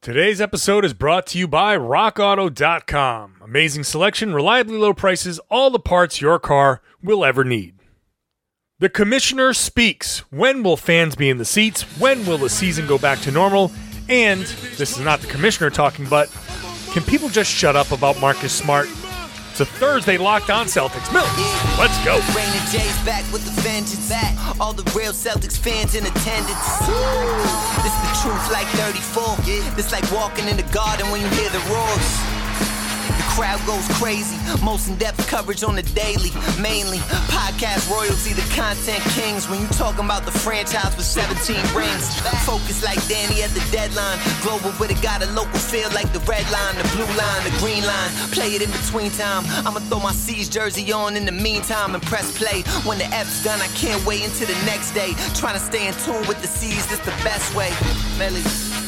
Today's episode is brought to you by RockAuto.com. Amazing selection, reliably low prices, all the parts your car will ever need. The Commissioner speaks. When will fans be in the seats? When will the season go back to normal? And, this is not the Commissioner talking, but can people just shut up about Marcus Smart? It's a Thursday Locked On Celtics. Mills, let's go. Rain and Jay's back with the vengeance. All the real Celtics fans in attendance. This the truth like 34. This like walking in the garden when you hear the roars. The crowd goes crazy. Most in-depth coverage on the daily. Mainly podcast royalty, the content kings. When you talking about the franchise with 17 rings. Focus like Danny at the deadline. Global with it, got a local feel like the red line, the blue line, the green line. Play it in between time. I'ma throw my C's jersey on in the meantime and press play. When the F's done, I can't wait until the next day. Trying to stay in tune with the C's, this the best way. Melly.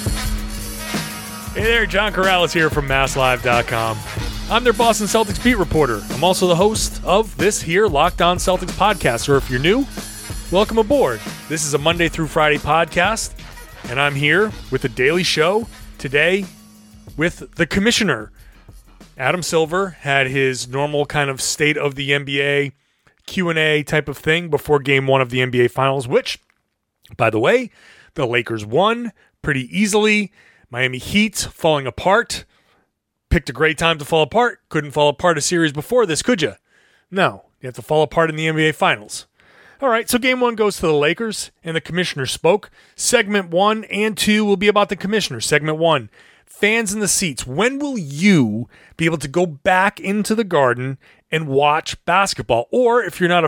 Hey there, John Corrales here from MassLive.com. I'm their Boston Celtics beat reporter. I'm also the host of this here Locked On Celtics podcast, or if you're new, welcome aboard. This is a Monday through Friday podcast, and I'm here with the Daily Show today with the Commissioner. Adam Silver had his normal kind of state of the NBA Q&A type of thing before Game 1 of the NBA Finals, which, by the way, the Lakers won pretty easily. Miami Heat falling apart. Picked a great time to fall apart. Couldn't fall apart a series before this, could you? No. You have to fall apart in the NBA Finals. All right, so Game 1 goes to the Lakers, and the Commissioner spoke. Segment 1 and 2 will be about the Commissioner. Segment 1, fans in the seats. When will you be able to go back into the Garden and watch basketball? Or if you're not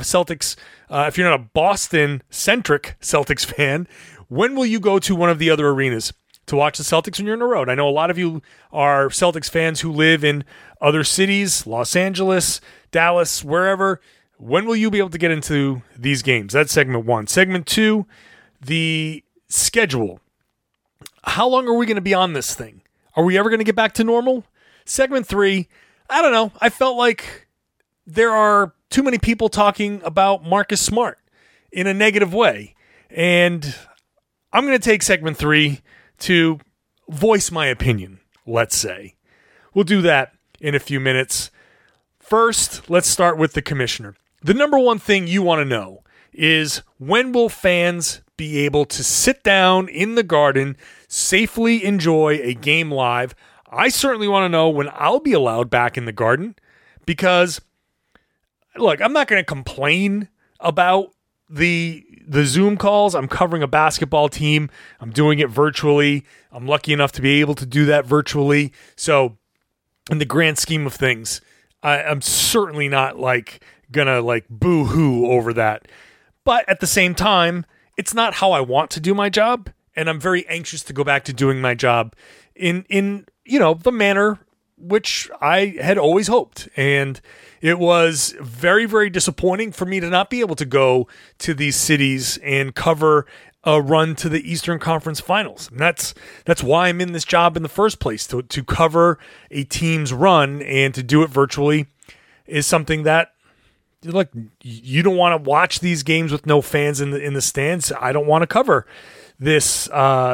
a Boston-centric Celtics fan, when will you go to one of the other arenas to watch the Celtics when you're on the road? I know a lot of you are Celtics fans who live in other cities, Los Angeles, Dallas, wherever. When will you be able to get into these games? That's segment 1. Segment 2, the schedule. How long are we going to be on this thing? Are we ever going to get back to normal? Segment 3, I don't know. I felt like there are too many people talking about Marcus Smart in a negative way. And I'm going to take segment 3 to voice my opinion, let's say. We'll do that in a few minutes. First, let's start with the Commissioner. The number one thing you want to know is, when will fans be able to sit down in the Garden, safely enjoy a game live? I certainly want to know when I'll be allowed back in the Garden, because, look, I'm not going to complain about the Zoom calls. I'm covering a basketball team. I'm doing it virtually. I'm lucky enough to be able to do that virtually. So in the grand scheme of things, I'm certainly not gonna boo-hoo over that. But at the same time, it's not how I want to do my job, and I'm very anxious to go back to doing my job in the manner which I had always hoped. And it was very, very disappointing for me to not be able to go to these cities and cover a run to the Eastern Conference Finals. And that's why I'm in this job in the first place, to cover a team's run, and to do it virtually is something that, look, you don't want to watch these games with no fans in the stands. I don't want to cover this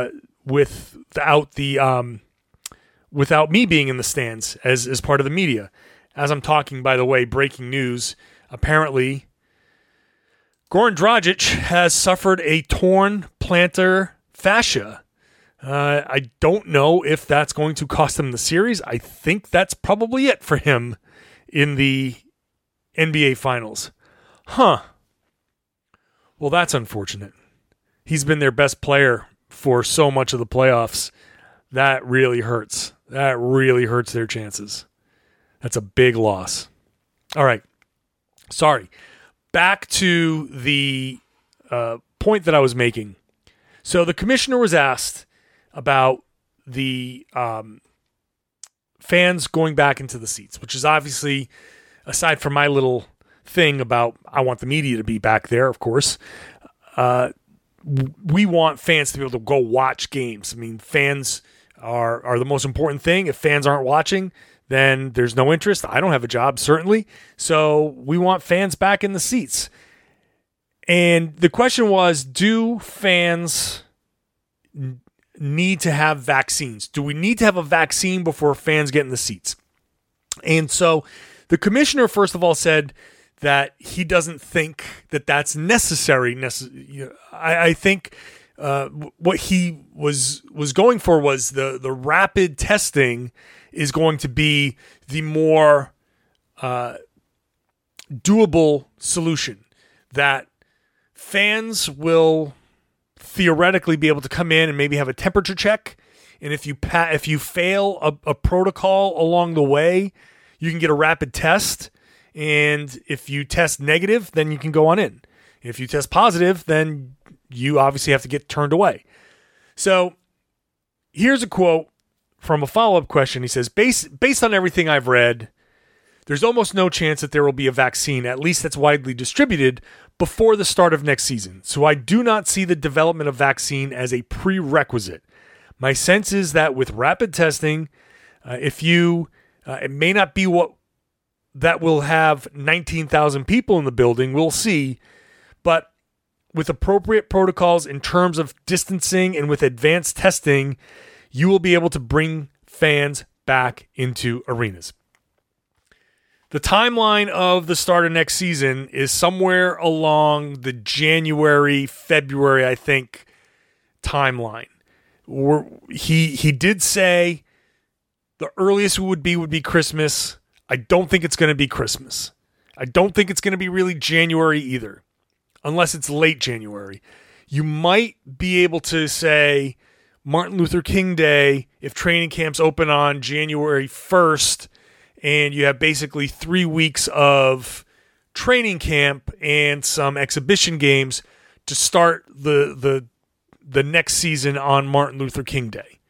without me being in the stands as part of the media. As I'm talking, by the way, breaking news, apparently Goran Dragic has suffered a torn plantar fascia. I don't know if that's going to cost him the series. I think that's probably it for him in the NBA Finals. Well, that's unfortunate. He's been their best player for so much of the playoffs. That really hurts. That really hurts their chances. That's a big loss. All right. Sorry. Back to the point that I was making. So the Commissioner was asked about the fans going back into the seats, which is obviously, aside from my little thing about I want the media to be back there, of course, we want fans to be able to go watch games. I mean, fans are the most important thing. If fans aren't watching, then there's no interest. I don't have a job, certainly. So we want fans back in the seats. And the question was, do fans need to have vaccines? Do we need to have a vaccine before fans get in the seats? And so the commissioner, first of all, said that he doesn't think that that's necessary. I think what he was going for was the rapid testing is going to be the more doable solution, that fans will theoretically be able to come in and maybe have a temperature check, and if you fail a protocol along the way, you can get a rapid test, and if you test negative, then you can go on in. If you test positive, then you obviously have to get turned away. So here's a quote from a follow-up question. He says, based on everything I've read, there's almost no chance that there will be a vaccine, at least that's widely distributed, before the start of next season. So I do not see the development of vaccine as a prerequisite. My sense is that with rapid testing, it may not be what that will have 19,000 people in the building, we'll see, but with appropriate protocols in terms of distancing and with advanced testing, you will be able to bring fans back into arenas. The timeline of the start of next season is somewhere along the January, February, I think, timeline. He did say the earliest would be Christmas. I don't think it's going to be Christmas. I don't think it's going to be really January either, unless it's late January. You might be able to say Martin Luther King Day if training camps open on January 1st, and you have basically 3 weeks of training camp and some exhibition games to start the next season on Martin Luther King Day.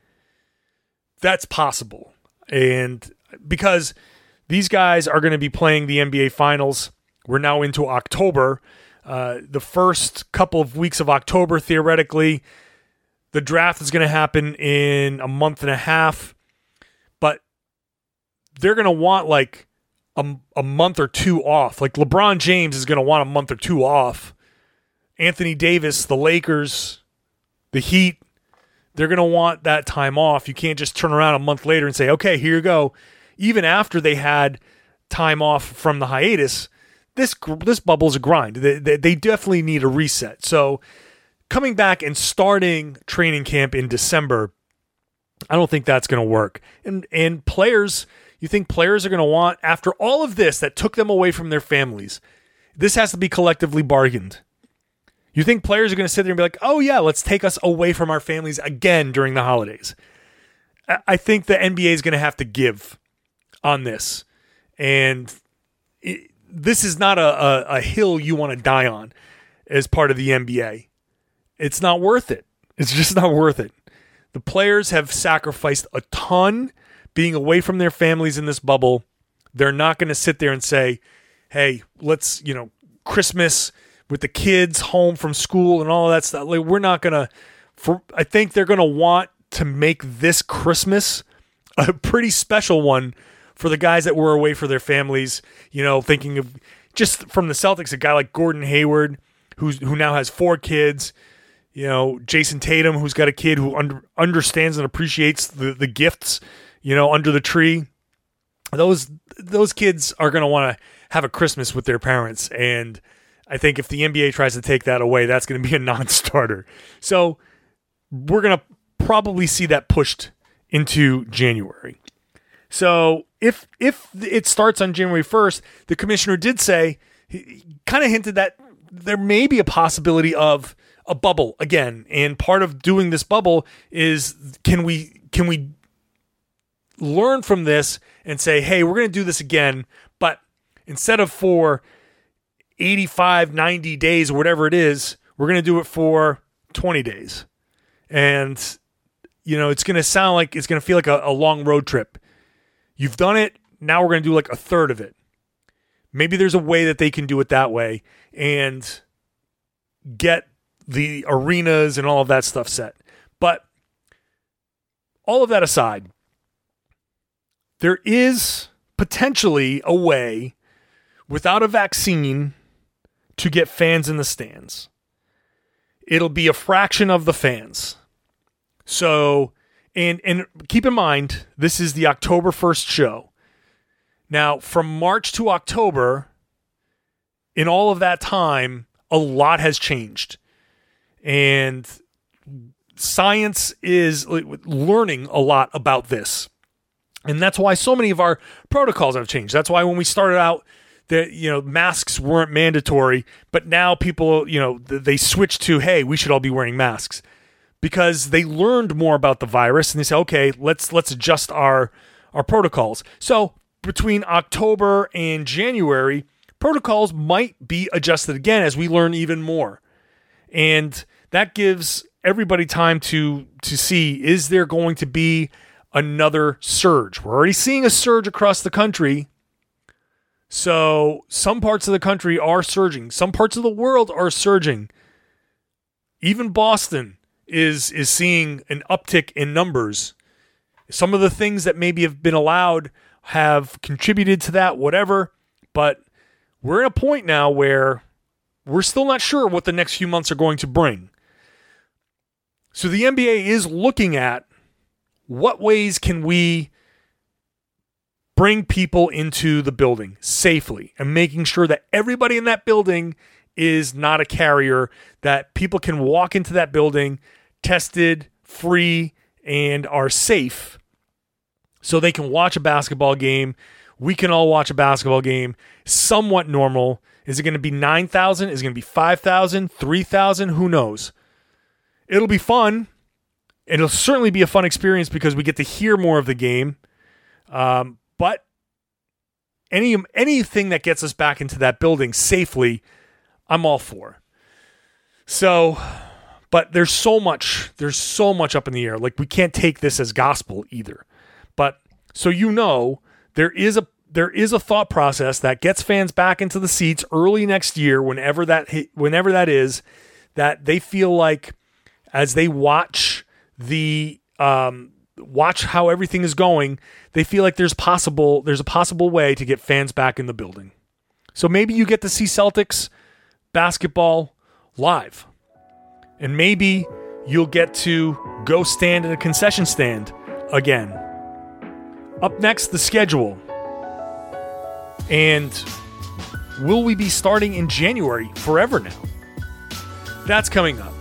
That's possible. And because these guys are going to be playing the NBA Finals, we're now into October. The first couple of weeks of October, theoretically, the draft is going to happen in a month and a half, but they're going to want like a month or two off. Like LeBron James is going to want a month or two off. Anthony Davis, the Lakers, the Heat, they're going to want that time off. You can't just turn around a month later and say, okay, here you go. Even after they had time off from the hiatus, this bubble's a grind. They definitely need a reset. So coming back and starting training camp in December, I don't think that's going to work. And players, you think players are going to want, after all of this that took them away from their families, this has to be collectively bargained. You think players are going to sit there and be like, oh yeah, let's take us away from our families again during the holidays? I think the NBA is going to have to give on this. And this is not a hill you want to die on as part of the NBA. It's not worth it. It's just not worth it. The players have sacrificed a ton being away from their families in this bubble. They're not going to sit there and say, hey, let's, Christmas with the kids home from school and all of that stuff. Like, we're not going to, I think they're going to want to make this Christmas a pretty special one for the guys that were away for their families. Thinking of, just from the Celtics, a guy like Gordon Hayward, who now has 4 kids. Jason Tatum, who's got a kid who understands and appreciates the gifts, under the tree. Those kids are going to want to have a Christmas with their parents. And I think if the NBA tries to take that away, that's going to be a non-starter. So we're going to probably see that pushed into January. So if it starts on January 1st, the commissioner did say, he kind of hinted that there may be a possibility of a bubble again. And part of doing this bubble is, can we learn from this and say, hey, we're going to do this again, but instead of for 85, 90 days or whatever it is, we're going to do it for 20 days. And, it's going to sound like, it's going to feel like a long road trip. You've done it. Now we're going to do like a third of it. Maybe there's a way that they can do it that way and get the arenas and all of that stuff set. But all of that aside, there is potentially a way without a vaccine to get fans in the stands. It'll be a fraction of the fans. So, and keep in mind, this is the October 1st show. Now, from March to October, in all of that time, a lot has changed. And science is learning a lot about this. And that's why so many of our protocols have changed. That's why when we started out, masks weren't mandatory, but now people, they switched to, hey, we should all be wearing masks. Because they learned more about the virus and they say, okay, let's adjust our protocols. So between October and January, protocols might be adjusted again as we learn even more. And that gives everybody time to see, is there going to be another surge? We're already seeing a surge across the country. So some parts of the country are surging. Some parts of the world are surging. Even Boston is seeing an uptick in numbers. Some of the things that maybe have been allowed have contributed to that, whatever. But we're at a point now where we're still not sure what the next few months are going to bring. So the NBA is looking at what ways can we bring people into the building safely and making sure that everybody in that building is not a carrier, that people can walk into that building tested, free, and are safe so they can watch a basketball game. We can all watch a basketball game somewhat normal. Is it going to be 9,000? Is it going to be 5,000, 3,000? Who knows? It'll be fun. It'll certainly be a fun experience because we get to hear more of the game. But anything that gets us back into that building safely, I'm all for. So, but there's so much up in the air. Like, we can't take this as gospel either. But so there is a thought process that gets fans back into the seats early next year, whenever that is, that they feel like as they watch how everything is going, they feel like there's a possible way to get fans back in the building. So maybe you get to see Celtics basketball live. And maybe you'll get to go stand at a concession stand again. Up next, the schedule. And will we be starting in January forever now? That's coming up.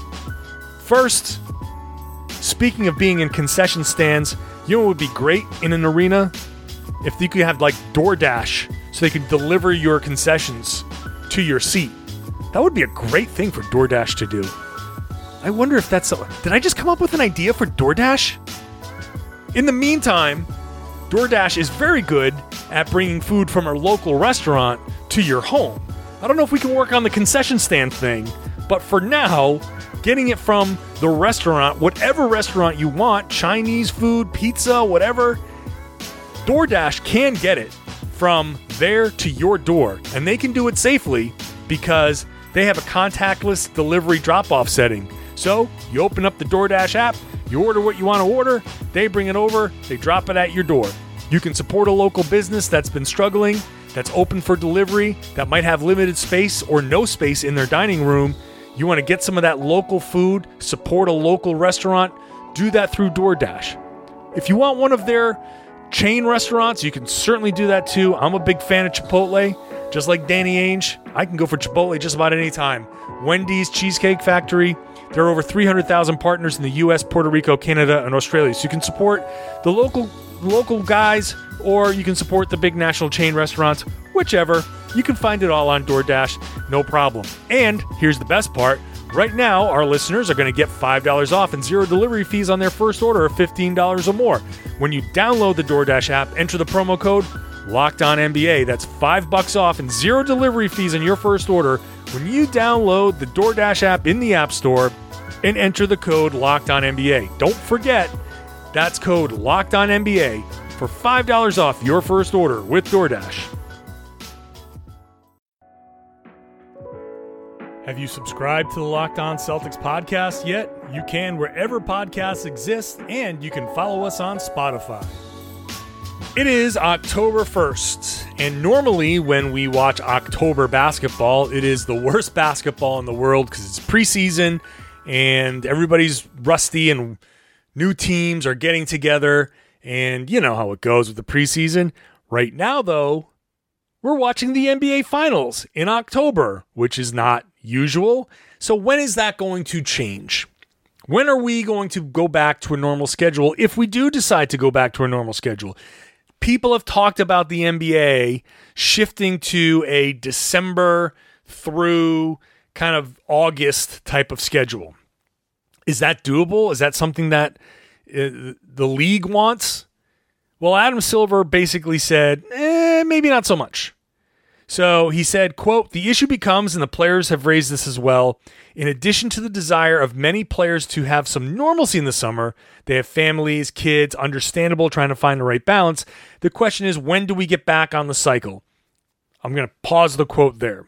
First, speaking of being in concession stands, you know what would be great in an arena? If you could have like DoorDash so they could deliver your concessions to your seat. That would be a great thing for DoorDash to do. I wonder if that's... Did I just come up with an idea for DoorDash? In the meantime, DoorDash is very good at bringing food from a local restaurant to your home. I don't know if we can work on the concession stand thing, but for now, getting it from the restaurant, whatever restaurant you want, Chinese food, pizza, whatever, DoorDash can get it from there to your door. And they can do it safely because they have a contactless delivery drop-off setting. So you open up the DoorDash app, you order what you want to order, they bring it over, they drop it at your door. You can support a local business that's been struggling, that's open for delivery, that might have limited space or no space in their dining room. You want to get some of that local food, support a local restaurant, do that through DoorDash. If you want one of their chain restaurants, you can certainly do that too. I'm a big fan of Chipotle. Just like Danny Ainge, I can go for Chipotle just about any time. Wendy's, Cheesecake Factory. There are over 300,000 partners in the U.S., Puerto Rico, Canada, and Australia. So you can support the local guys, or you can support the big national chain restaurants, whichever. You can find it all on DoorDash, no problem. And here's the best part. Right now, our listeners are going to get $5 off and zero delivery fees on their first order of $15 or more. When you download the DoorDash app, enter the promo code LOCKEDONNBA. That's $5 off and zero delivery fees on your first order when you download the DoorDash app in the App Store and enter the code LOCKEDONNBA. Don't forget, that's code LOCKEDONNBA for $5 off your first order with DoorDash. Have you subscribed to the Locked On Celtics podcast yet? You can wherever podcasts exist, and you can follow us on Spotify. It is October 1st, and normally when we watch October basketball, it is the worst basketball in the world because it's preseason, and everybody's rusty and New teams are getting together, and you know how it goes with the preseason. Right now, though, we're watching the NBA Finals in October, which is not usual. So when is that going to change? When are we going to go back to a normal schedule if we do decide to go back to a normal schedule? People have talked about the NBA shifting to a December through kind of August type of schedule. Is that doable? Is that something that the league wants? Well, Adam Silver basically said, maybe not so much. So he said, quote, "The issue becomes, and the players have raised this as well, in addition to the desire of many players to have some normalcy in the summer, they have families, kids, understandable, trying to find the right balance. The question is, when do we get back on the cycle?" I'm going to pause the quote there.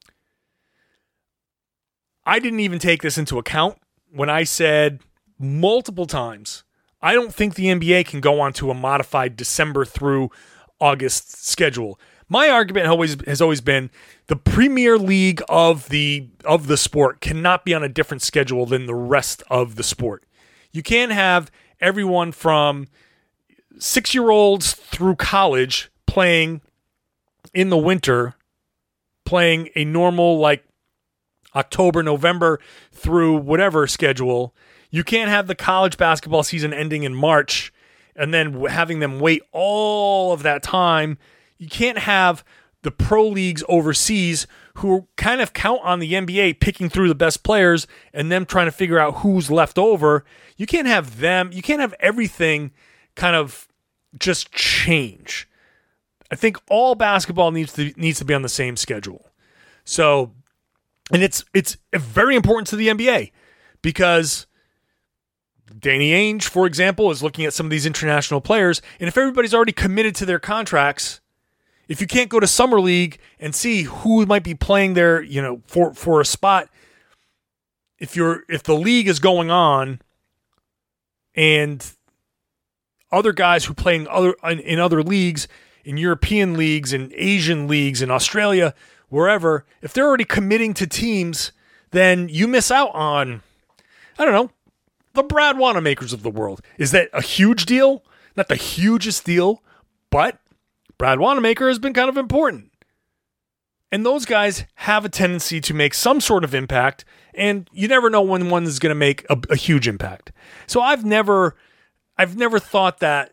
I didn't even take this into account when I said multiple times, I don't think the NBA can go on to a modified December through August schedule. My argument has always been the Premier League of the sport cannot be on a different schedule than the rest of the sport. You can't have everyone from 6-year-olds through college playing in the winter, playing a normal like October, November through whatever schedule. You can't have the college basketball season ending in March and then having them wait all of that time. You can't have the pro leagues overseas who kind of count on the NBA picking through the best players and them trying to figure out who's left over. You can't have them. You can't have everything kind of just change. I think all basketball needs to be on the same schedule. So, and it's very important to the NBA because Danny Ainge, for example, is looking at some of these international players, and if everybody's already committed to their contracts, if you can't go to Summer League and see who might be playing there, you know, for a spot, if the league is going on and other guys who play in other leagues, in European leagues, in Asian leagues, in Australia, wherever, if they're already committing to teams, then you miss out on, I don't know, the Brad Wanamakers of the world. Is that a huge deal? Not the hugest deal, but Brad Wanamaker has been kind of important. And those guys have a tendency to make some sort of impact, and you never know when one is going to make a huge impact. So I've never thought that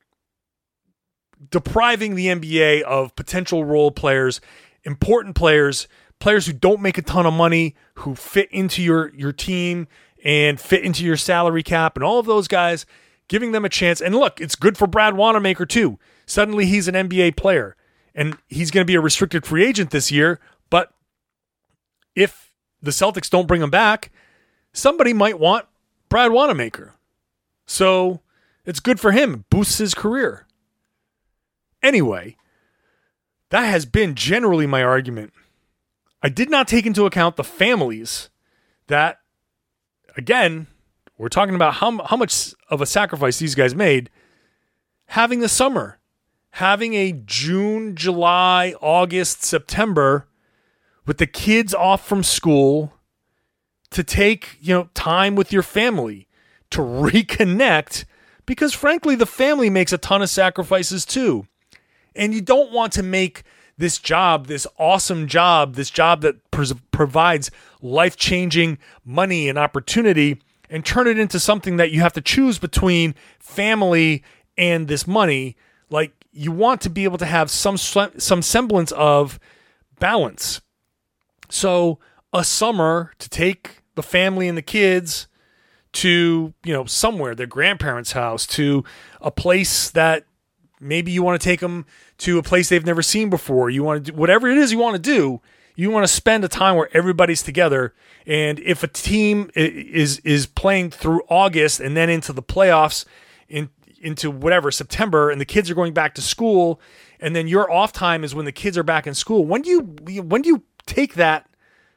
depriving the NBA of potential role players, important players who don't make a ton of money, who fit into your team and fit into your salary cap and all of those guys, giving them a chance. And look, it's good for Brad Wanamaker too. Suddenly he's an NBA player and he's going to be a restricted free agent this year. But if the Celtics don't bring him back, somebody might want Brad Wanamaker. So it's good for him. It boosts his career. Anyway, that has been generally my argument. I did not take into account the families that, again, we're talking about how much of a sacrifice these guys made. Having the summer, having a June, July, August, September with the kids off from school to take, time with your family, to reconnect, because frankly, the family makes a ton of sacrifices too. And you don't want to make this job, this awesome job, this job that provides life-changing money and opportunity, and turn it into something that you have to choose between family and this money. Like, you want to be able to have some semblance of balance. So a summer to take the family and the kids to, somewhere, their grandparents' house, to a place that maybe you want to take them to a place they've never seen before. You want to do whatever it is you want to do. You want to spend a time where everybody's together. And if a team is playing through August and then into the playoffs into whatever, September, and the kids are going back to school, and then your off time is when the kids are back in school, when do you take that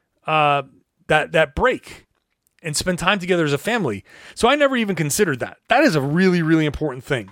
break and spend time together as a family? So I never even considered that. That is a really, really important thing.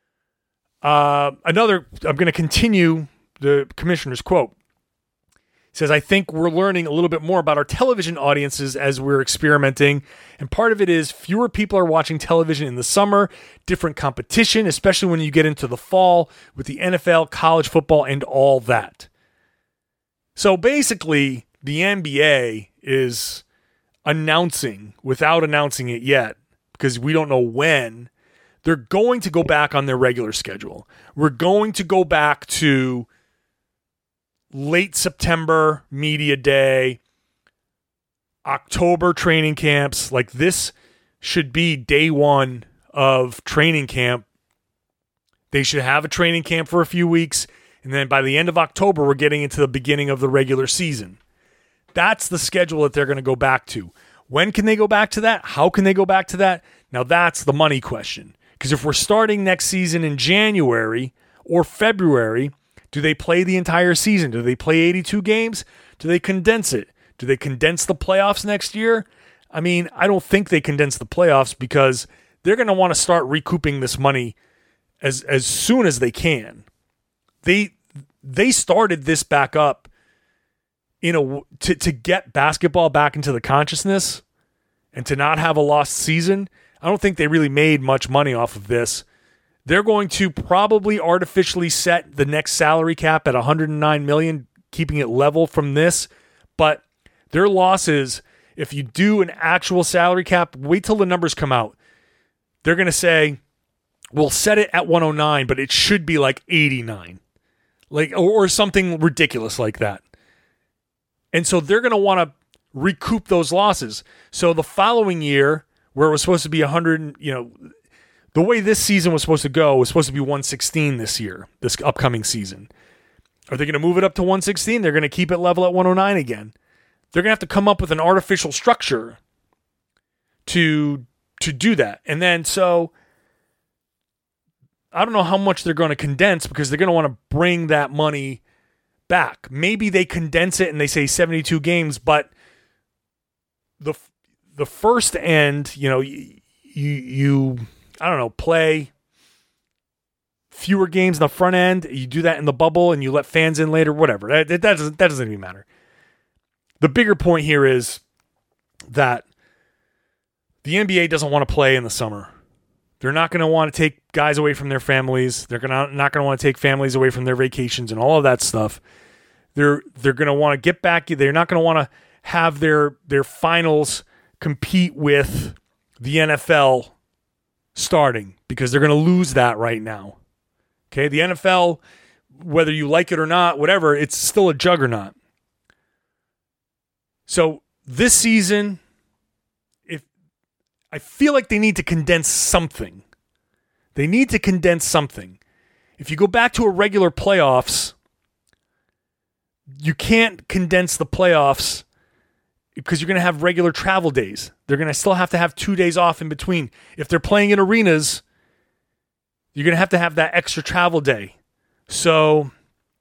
I'm going to continue the commissioner's quote. He says, I think we're learning a little bit more about our television audiences as we're experimenting. And part of it is fewer people are watching television in the summer, different competition, especially when you get into the fall with the NFL, college football, and all that. So basically, the NBA is announcing, without announcing it yet, because we don't know when, they're going to go back on their regular schedule. We're going to go back to late September media day, October training camps. Like, this should be day one of training camp. They should have a training camp for a few weeks, and then by the end of October, we're getting into the beginning of the regular season. That's the schedule that they're going to go back to. When can they go back to that? How can they go back to that? Now, that's the money question. Because if we're starting next season in January or February, do they play the entire season? Do they play 82 games? Do they condense it? Do they condense the playoffs next year? I mean, I don't think they condense the playoffs because they're going to want to start recouping this money as soon as they can. They started this back up to get basketball back into the consciousness and to not have a lost season. I don't think they really made much money off of this. They're going to probably artificially set the next salary cap at $109 million, keeping it level from this. But their losses, if you do an actual salary cap, wait till the numbers come out. They're going to say, we'll set it at 109, but it should be like 89, or something ridiculous like that. And so they're going to want to recoup those losses. So the following year, where it was supposed to be 100, the way this season was supposed to go was supposed to be 116 this year, this upcoming season. Are they going to move it up to 116? They're going to keep it level at 109 again. They're going to have to come up with an artificial structure to do that. And then so I don't know how much they're going to condense because they're going to want to bring that money back. Maybe they condense it and they say 72 games, but the first end, you I don't know, play fewer games in the front end. You do that in the bubble and you let fans in later, whatever. That doesn't even matter. The bigger point here is that the NBA doesn't want to play in the summer. They're not going to want to take guys away from their families. They're not going to want to take families away from their vacations and all of that stuff. They're going to want to get back. They're not going to want to have their finals compete with the NFL starting because they're going to lose that right now. Okay, the NFL, whether you like it or not, whatever, it's still a juggernaut. So this season, I feel like they need to condense something. They need to condense something. If you go back to a regular playoffs, you can't condense the playoffs because you're going to have regular travel days. They're going to still have to have 2 days off in between. If they're playing in arenas, you're going to have that extra travel day. So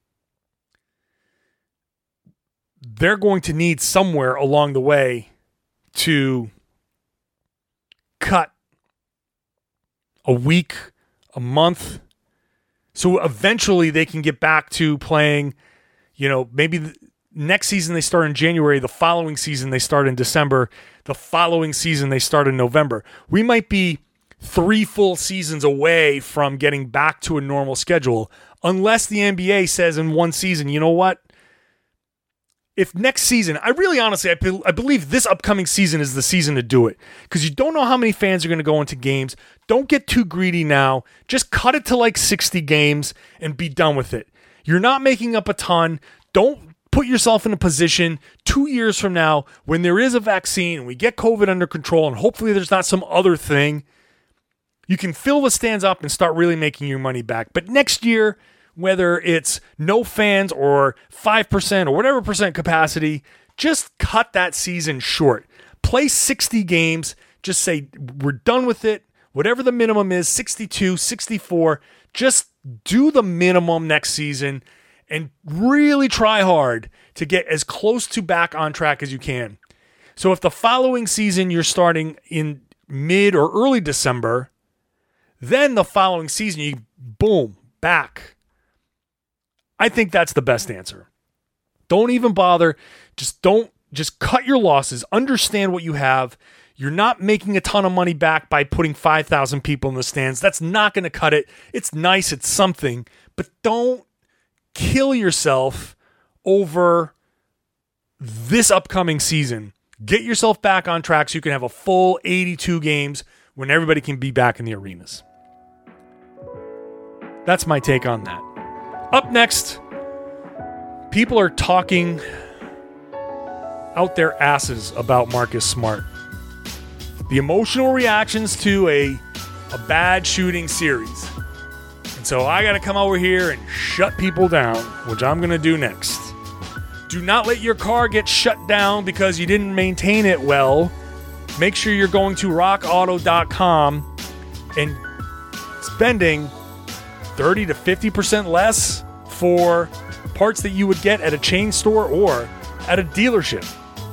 they're going to need somewhere along the way to cut a week, a month. So eventually they can get back to playing, maybe next season they start in January, the following season they start in December, the following season they start in November. We might be 3 full seasons away from getting back to a normal schedule, unless the NBA says in one season, you know what? If next season, I believe this upcoming season is the season to do it because you don't know how many fans are going to go into games. Don't get too greedy now. Just cut it to like 60 games and be done with it. You're not making up a ton. Don't put yourself in a position 2 years from now when there is a vaccine and we get COVID under control and hopefully there's not some other thing. You can fill the stands up and start really making your money back. But next year, whether it's no fans or 5% or whatever percent capacity, just cut that season short. Play 60 games. Just say, we're done with it. Whatever the minimum is, 62, 64, just do the minimum next season and really try hard to get as close to back on track as you can. So if the following season you're starting in mid or early December, then the following season, boom, back. I think that's the best answer. Don't even bother. Just cut your losses. Understand what you have. You're not making a ton of money back by putting 5,000 people in the stands. That's not going to cut it. It's nice. It's something. But don't kill yourself over this upcoming season. Get yourself back on track so you can have a full 82 games when everybody can be back in the arenas. That's my take on that. Up next, people are talking out their asses about Marcus Smart. The emotional reactions to a bad shooting series. And so I got to come over here and shut people down, which I'm going to do next. Do not let your car get shut down because you didn't maintain it well. Make sure you're going to rockauto.com and spending 30 to 50% less for parts that you would get at a chain store or at a dealership.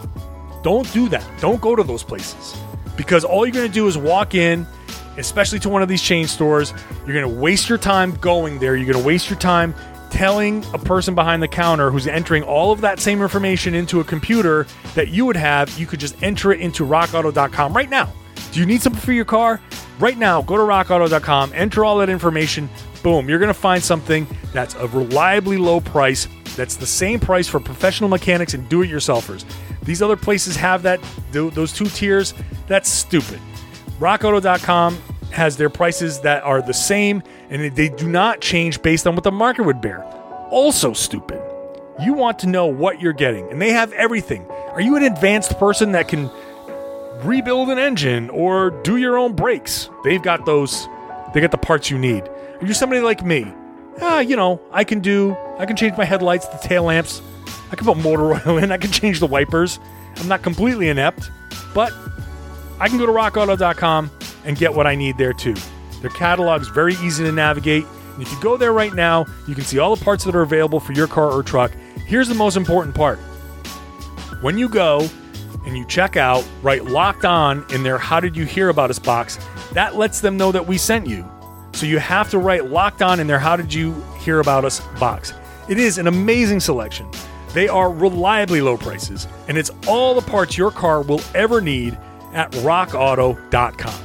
Don't do that. Don't go to those places. Because all you're going to do is walk in, especially to one of these chain stores. You're going to waste your time going there. You're going to waste your time telling a person behind the counter who's entering all of that same information into a computer that you would have. You could just enter it into rockauto.com right now. Do you need something for your car? Right now, go to rockauto.com, enter all that information. Boom, you're going to find something that's a reliably low price. That's the same price for professional mechanics and do-it-yourselfers. These other places have those two tiers. That's stupid. RockAuto.com has their prices that are the same, and they do not change based on what the market would bear. Also stupid. You want to know what you're getting, and they have everything. Are you an advanced person that can rebuild an engine or do your own brakes? They've got those. They got the parts you need. Are you somebody like me? I can change my headlights, the tail lamps. I can put motor oil in. I can change the wipers. I'm not completely inept, but I can go to rockauto.com and get what I need there too. Their catalog is very easy to navigate. And if you go there right now, you can see all the parts that are available for your car or truck. Here's the most important part. When you go and you check out, write Locked On in their How Did You Hear About Us box, that lets them know that we sent you. So you have to write Locked On in their How Did You Hear About Us box. It is an amazing selection. They are reliably low prices, and it's all the parts your car will ever need at rockauto.com.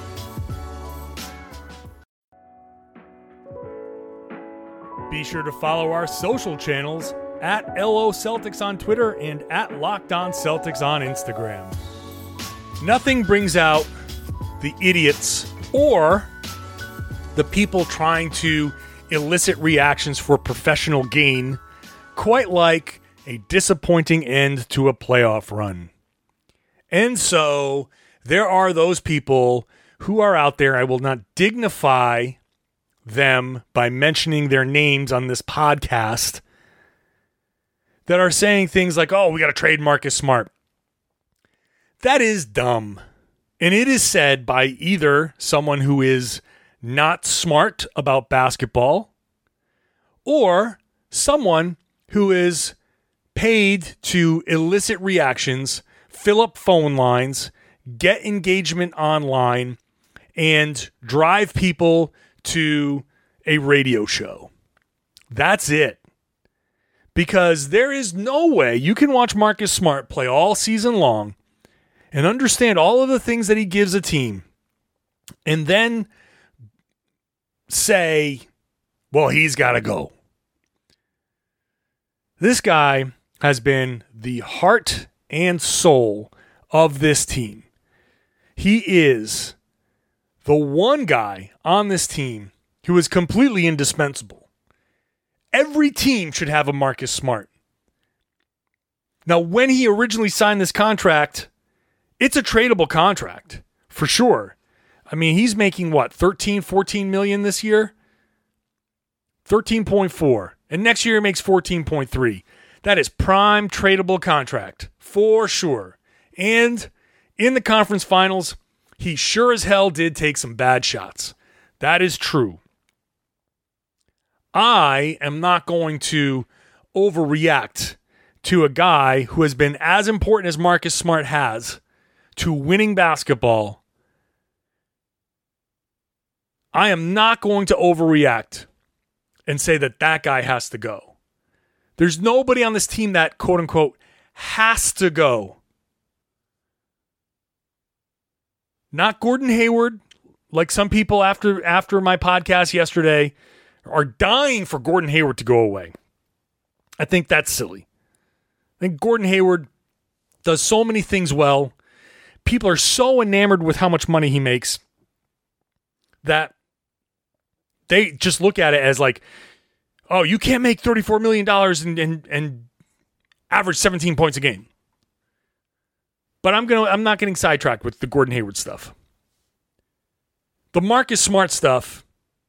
Be sure to follow our social channels at LO Celtics on Twitter and at Locked On Celtics on Instagram. Nothing brings out the idiots or the people trying to elicit reactions for professional gain quite like a disappointing end to a playoff run. And so there are those people who are out there. I will not dignify them by mentioning their names on this podcast that are saying things like, oh, we got to trade Marcus Smart. That is dumb. And it is said by either someone who is not smart about basketball or someone who is paid to elicit reactions, fill up phone lines, get engagement online, and drive people to a radio show. That's it. Because there is no way you can watch Marcus Smart play all season long and understand all of the things that he gives a team and then say, well, he's got to go. This guy has been the heart and soul of this team. He is the one guy on this team who is completely indispensable. Every team should have a Marcus Smart. Now, when he originally signed this contract, it's a tradable contract, for sure. I mean, he's making what, 13, 14 million this year? 13.4. And next year he makes 14.3. That is prime tradable contract, for sure. And in the conference finals, he sure as hell did take some bad shots. That is true. I am not going to overreact to a guy who has been as important as Marcus Smart has to winning basketball. I am not going to overreact and say that guy has to go. There's nobody on this team that, quote unquote, has to go. Not Gordon Hayward, like some people after my podcast yesterday are dying for Gordon Hayward to go away. I think that's silly. I think Gordon Hayward does so many things well. People are so enamored with how much money he makes that they just look at it as like, oh, you can't make $34 million and average 17 points a game. But I'm not getting sidetracked with the Gordon Hayward stuff. The Marcus Smart stuff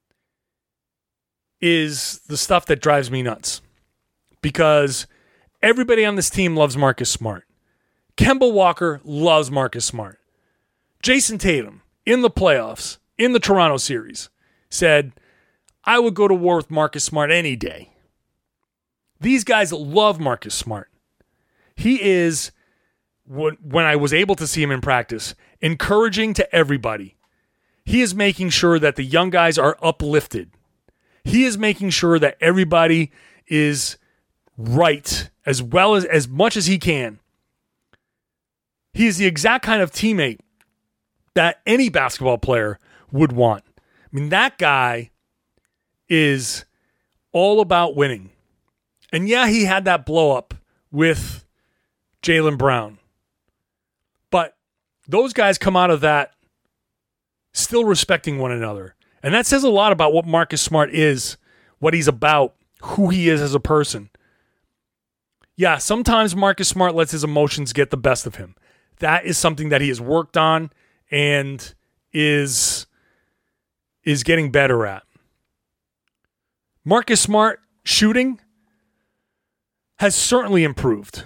is the stuff that drives me nuts. Because everybody on this team loves Marcus Smart. Kemba Walker loves Marcus Smart. Jason Tatum, in the playoffs, in the Toronto series, said, I would go to war with Marcus Smart any day. These guys love Marcus Smart. He is, when I was able to see him in practice, encouraging to everybody. He is making sure that the young guys are uplifted. He is making sure that everybody is right as well as much as he can. He is the exact kind of teammate that any basketball player would want. I mean, that guy is all about winning. And yeah, he had that blow up with Jaylen Brown. But those guys come out of that still respecting one another. And that says a lot about what Marcus Smart is, what he's about, who he is as a person. Yeah, sometimes Marcus Smart lets his emotions get the best of him. That is something that he has worked on and is getting better at. Marcus Smart shooting has certainly improved.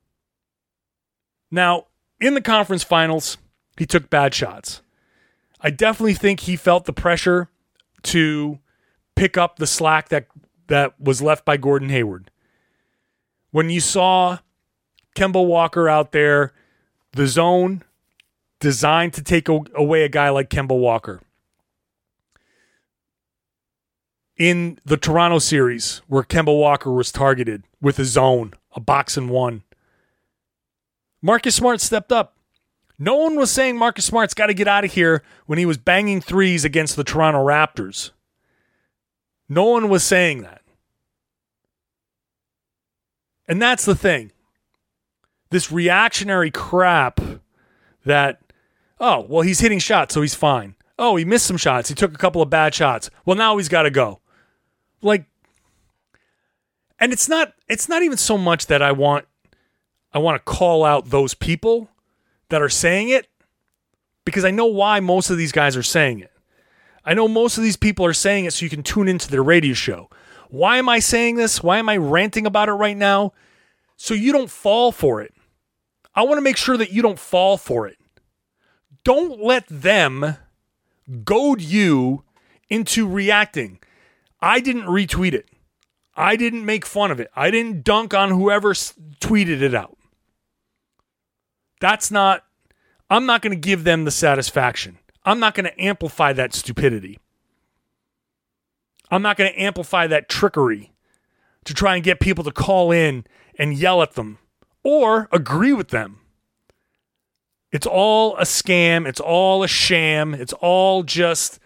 Now, in the conference finals, he took bad shots. I definitely think he felt the pressure to pick up the slack that was left by Gordon Hayward. When you saw Kemba Walker out there, the zone designed to take away a guy like Kemba Walker. In the Toronto series, where Kemba Walker was targeted with a zone, a box and one, Marcus Smart stepped up. No one was saying Marcus Smart's got to get out of here when he was banging threes against the Toronto Raptors. No one was saying that. And that's the thing. This reactionary crap that, oh, well, he's hitting shots, so he's fine. Oh, he missed some shots. He took a couple of bad shots. Well, now he's got to go. Like, and it's not even so much that I want to call out those people that are saying it, because I know why most of these guys are saying it. I know most of these people are saying it so you can tune into their radio show. Why am I saying this? Why am I ranting about it right now? So you don't fall for it. I want to make sure that you don't fall for it. Don't let them goad you into reacting. I didn't retweet it. I didn't make fun of it. I didn't dunk on whoever tweeted it out. I'm not going to give them the satisfaction. I'm not going to amplify that stupidity. I'm not going to amplify that trickery to try and get people to call in and yell at them or agree with them. It's all a scam. It's all a sham. It's all just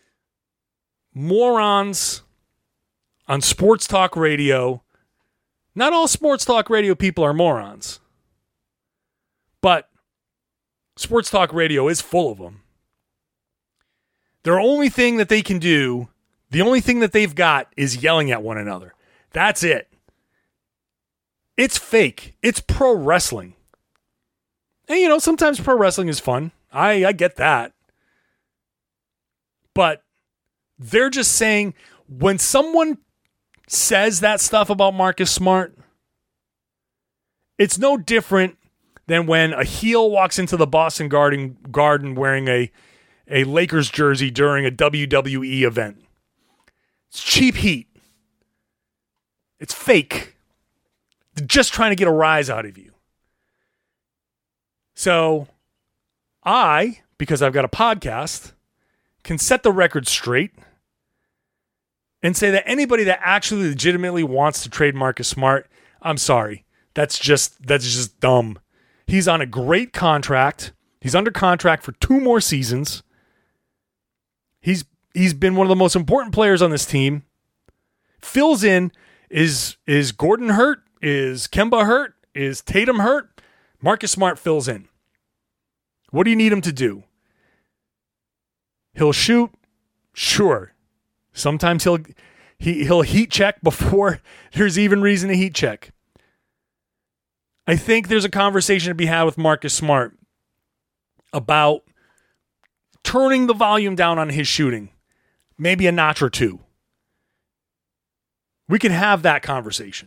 morons on sports talk radio. Not all sports talk radio people are morons, but sports talk radio is full of them. Their only thing that they can do, the only thing that they've got is yelling at one another. That's it. It's fake. It's pro wrestling. And, sometimes pro wrestling is fun. I get that. But they're just saying, when someone says that stuff about Marcus Smart, it's no different than when a heel walks into the Boston Garden wearing a Lakers jersey during a WWE event. It's cheap heat. It's fake. They're just trying to get a rise out of you. So because I've got a podcast, can set the record straight and say that anybody that actually legitimately wants to trade Marcus Smart, I'm sorry. That's just dumb. He's on a great contract. He's under contract for 2 more seasons. He's been one of the most important players on this team. Fills in. Is Gordon hurt? Is Kemba hurt? Is Tatum hurt? Marcus Smart fills in. What do you need him to do? He'll shoot. Sure. Sometimes he'll heat check before there's even reason to heat check. I think there's a conversation to be had with Marcus Smart about turning the volume down on his shooting. Maybe a notch or 2. We can have that conversation.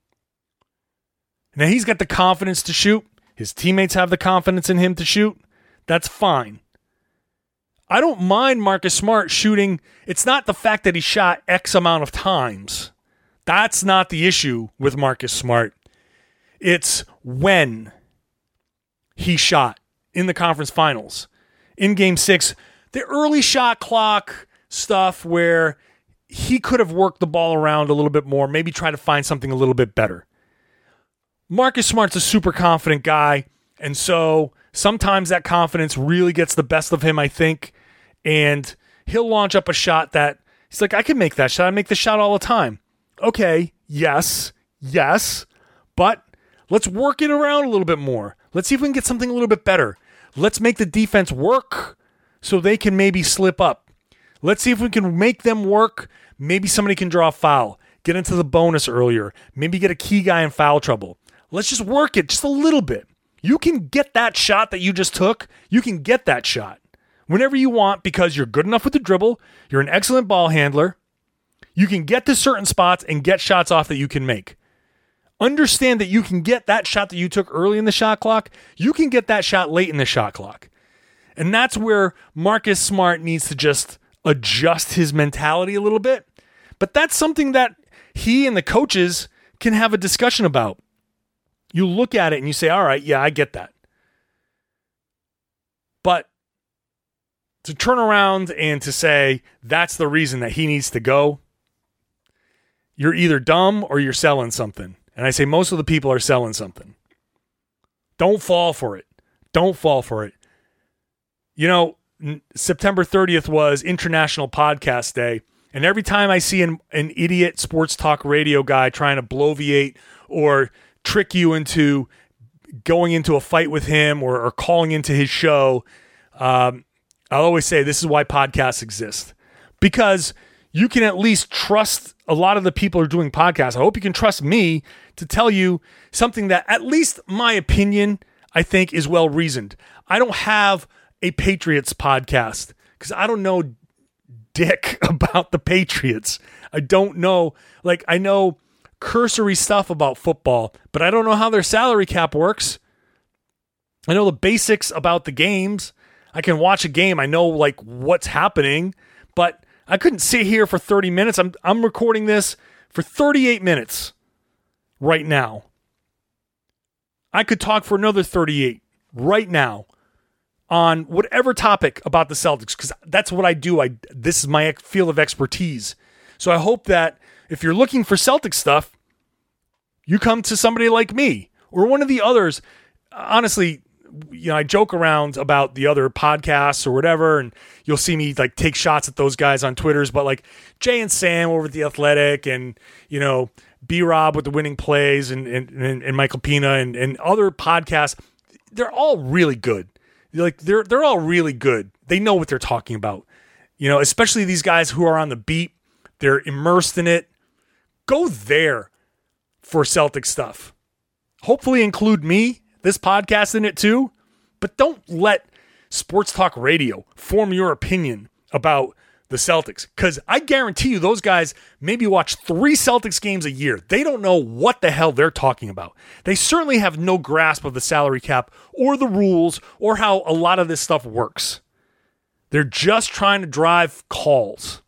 Now, he's got the confidence to shoot. His teammates have the confidence in him to shoot. That's fine. I don't mind Marcus Smart shooting. It's not the fact that he shot X amount of times. That's not the issue with Marcus Smart. It's when he shot in the conference finals. In Game 6, the early shot clock stuff where he could have worked the ball around a little bit more, maybe try to find something a little bit better. Marcus Smart's a super confident guy, and so sometimes that confidence really gets the best of him, I think, and he'll launch up a shot that he's like, I can make that shot. I make the shot all the time. Okay, yes, but let's work it around a little bit more. Let's see if we can get something a little bit better. Let's make the defense work so they can maybe slip up. Let's see if we can make them work. Maybe somebody can draw a foul, get into the bonus earlier, maybe get a key guy in foul trouble. Let's just work it just a little bit. You can get that shot that you just took. You can get that shot whenever you want because you're good enough with the dribble. You're an excellent ball handler. You can get to certain spots and get shots off that you can make. Understand that you can get that shot that you took early in the shot clock. You can get that shot late in the shot clock. And that's where Marcus Smart needs to just adjust his mentality a little bit. But that's something that he and the coaches can have a discussion about. You look at it and you say, all right, yeah, I get that. But to turn around and to say that's the reason that he needs to go, you're either dumb or you're selling something. And I say most of the people are selling something. Don't fall for it. Don't fall for it. You know, September 30th was International Podcast Day. And every time I see an idiot sports talk radio guy trying to bloviate or trick you into going into a fight with him or calling into his show, I'll always say this is why podcasts exist. Because you can at least trust a lot of the people who are doing podcasts. I hope you can trust me to tell you something that at least my opinion, I think, is well-reasoned. I don't have a Patriots podcast because I don't know dick about the Patriots. I don't know. Like, I know cursory stuff about football, but I don't know how their salary cap works. I know the basics about the games. I can watch a game. I know, like, what's happening, but I couldn't sit here for 30 minutes. I'm recording this for 38 minutes right now. I could talk for another 38 right now on whatever topic about the Celtics, because that's what I do. This is my field of expertise. So I hope that if you're looking for Celtics stuff, you come to somebody like me or one of the others. Honestly, you know, I joke around about the other podcasts or whatever, and you'll see me like take shots at those guys on Twitters, but like Jay and Sam over at The Athletic and, you know, B-Rob with the winning plays and Michael Pina and other podcasts, they're all really good. Like they're all really good. They know what they're talking about. You know, especially these guys who are on the beat. They're immersed in it. Go there for Celtic stuff. Hopefully include me, this podcast in it too. But don't let sports talk radio form your opinion about the Celtics. Because I guarantee you those guys maybe watch 3 Celtics games a year. They don't know what the hell they're talking about. They certainly have no grasp of the salary cap or the rules or how a lot of this stuff works. They're just trying to drive calls.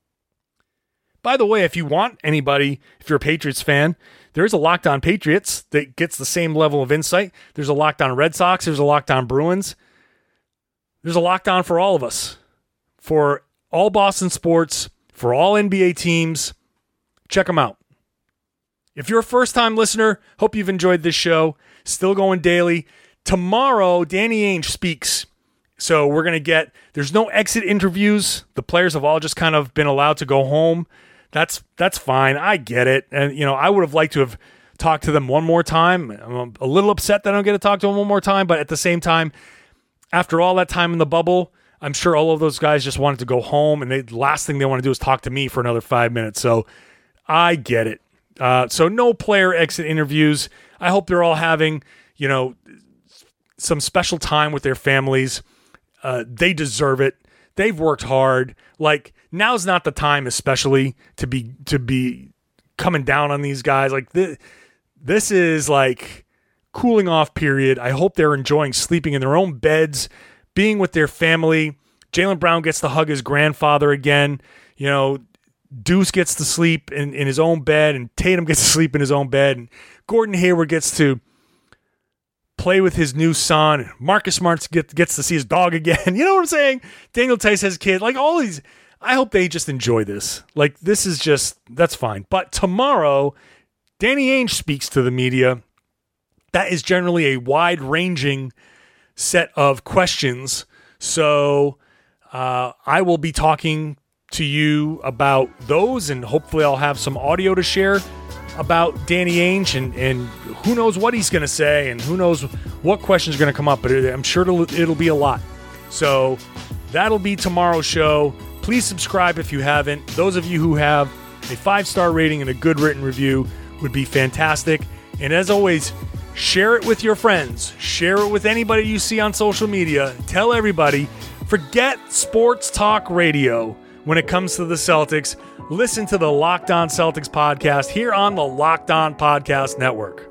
By the way, if you want anybody, if you're a Patriots fan, there's a Locked On Patriots that gets the same level of insight. There's a Locked On Red Sox. There's a Locked On Bruins. There's a Locked On for all of us. For all Boston sports, for all NBA teams. Check them out. If you're a first-time listener, hope you've enjoyed this show. Still going daily. Tomorrow, Danny Ainge speaks. So we're going to get, there's no exit interviews. The players have all just kind of been allowed to go home. That's fine. I get it. And, I would have liked to have talked to them one more time. I'm a little upset that I don't get to talk to them one more time. But at the same time, after all that time in the bubble, I'm sure all of those guys just wanted to go home. And the last thing they want to do is talk to me for another 5 minutes. So I get it. So no player exit interviews. I hope they're all having, some special time with their families. They deserve it. They've worked hard. Like, now's not the time, especially to be coming down on these guys. Like, this is like cooling off period. I hope they're enjoying sleeping in their own beds, being with their family. Jaylen Brown gets to hug his grandfather again. Deuce gets to sleep in his own bed, and Tatum gets to sleep in his own bed, and Gordon Hayward gets to play with his new son. Marcus Smart gets to see his dog again. You know what I'm saying? Daniel Tice has a kid. Like, all these, I hope they just enjoy this. Like, this is just, that's fine. But tomorrow, Danny Ainge speaks to the media. That is generally a wide-ranging set of questions. So I will be talking to you about those, and hopefully I'll have some audio to share about Danny Ainge, and who knows what he's going to say, and who knows what questions are going to come up, but I'm sure it'll be a lot. So that'll be tomorrow's show. Please subscribe if you haven't. Those of you who have a 5-star rating and a good written review would be fantastic. And as always, share it with your friends. Share it with anybody you see on social media. Tell everybody, forget sports talk radio when it comes to the Celtics. Listen to the Locked On Celtics podcast here on the Locked On Podcast Network.